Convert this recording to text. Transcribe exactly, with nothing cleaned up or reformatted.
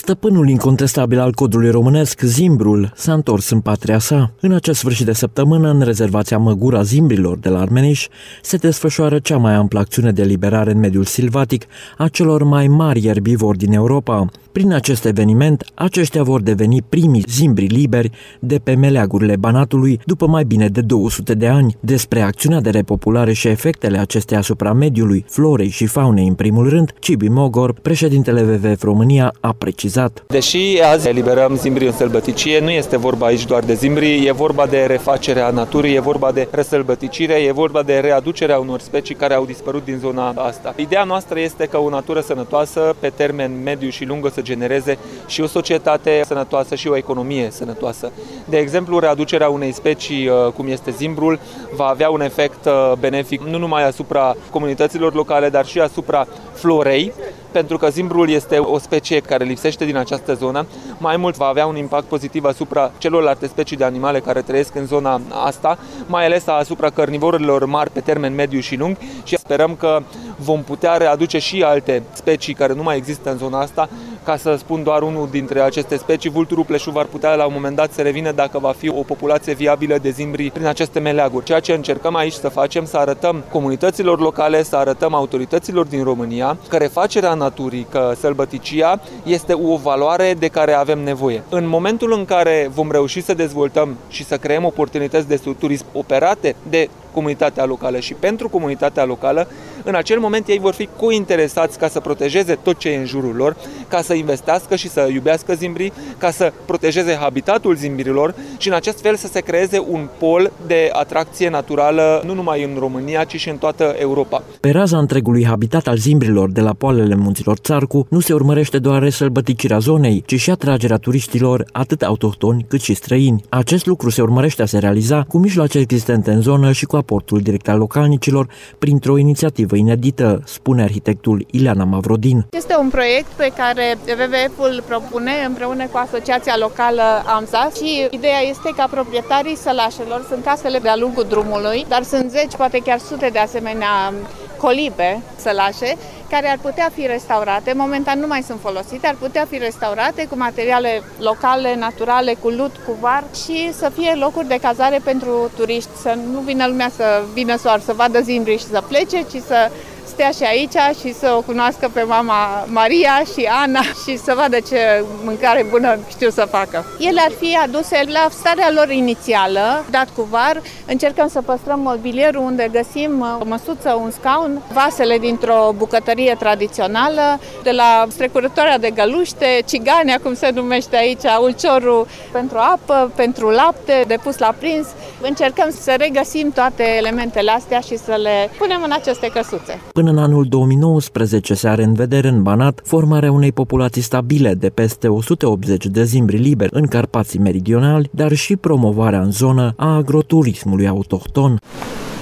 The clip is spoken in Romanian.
Stăpânul incontestabil al codului românesc, zimbrul, s-a întors în patria sa. În acest sfârșit de săptămână, în rezervația Măgura Zimbrilor de la Armeneș, se desfășoară cea mai amplă acțiune de eliberare în mediul silvatic a celor mai mari erbivori din Europa. Prin acest eveniment, aceștia vor deveni primii zimbri liberi de pe meleagurile Banatului după mai bine de două sute de ani. Despre acțiunea de repopulare și efectele acesteia asupra mediului, florei și faunei în primul rând, Cibi Mogor, președintele W W F România, a precizat. Deși azi eliberăm zimbrii în sălbăticie, nu este vorba aici doar de zimbri, e vorba de refacerea naturii, e vorba de resălbăticire, e vorba de readucerea unor specii care au dispărut din zona asta. Ideea noastră este că o natură sănătoasă, pe termen mediu și lung, să genereze și o societate sănătoasă și o economie sănătoasă. De exemplu, readucerea unei specii, cum este zimbrul, va avea un efect benefic nu numai asupra comunităților locale, dar și asupra florei, pentru că zimbrul este o specie care lipsește din această zonă. Mai mult va avea un impact pozitiv asupra celorlalte specii de animale care trăiesc în zona asta, mai ales asupra carnivorilor mari pe termen mediu și lung, și sperăm că vom putea readuce și alte specii care nu mai există în zona asta. Ca să spun doar unul dintre aceste specii, vulturul pleșuv ar putea la un moment dat să revină dacă va fi o populație viabilă de zimbri prin aceste meleaguri. Ceea ce încercăm aici să facem, să arătăm comunităților locale, să arătăm autorităților din România că refacerea naturii, că sălbăticia este o valoare de care avem nevoie. În momentul în care vom reuși să dezvoltăm și să creăm oportunități de turism operate de comunitatea locală și pentru comunitatea locală, în acel moment ei vor fi cointeresați ca să protejeze tot ce e în jurul lor, ca să investească și să iubească zimbrii, ca să protejeze habitatul zimbrilor și în acest fel să se creeze un pol de atracție naturală nu numai în România, ci și în toată Europa. Pe raza întregului habitat al zimbrilor de la poalele munților Țarcu nu se urmărește doar resălbăticirea zonei, ci și atragerea turiștilor atât autohtoni cât și străini. Acest lucru se urmărește a se realiza cu mijloace existente în zonă și cu aportul direct al localnicilor printr-o inițiativă inedită, spune arhitectul Ileana Mavrodin. Este un proiect pe care W W F-ul propune împreună cu Asociația Locală AMSA și ideea este ca proprietarii sălașelor, sunt casele de-a lungul drumului, dar sunt zeci, poate chiar sute de asemenea colibe, sălașe, care ar putea fi restaurate, momentan nu mai sunt folosite, ar putea fi restaurate cu materiale locale, naturale, cu lut, cu var și să fie locuri de cazare pentru turiști, să nu vină lumea să vină doar să vadă zimbrii și să plece, ci să stea și aici și să o cunoască pe mama Maria și Ana și să vadă ce mâncare bună știu să facă. Ele ar fi aduse la starea lor inițială, dat cu var. Încercăm să păstrăm mobilierul unde găsim o măsuță, un scaun, vasele dintr-o bucătărie tradițională, de la strecurătoarea de găluște, cigania, cum se numește aici, ulciorul pentru apă, pentru lapte, de pus la prins. Încercăm să regăsim toate elementele astea și să le punem în aceste căsuțe. Până în anul două mii nouăsprezece se are în vedere în Banat formarea unei populații stabile de peste o sută optzeci de zimbri liberi în Carpații Meridionali, dar și promovarea în zonă a agroturismului autohton.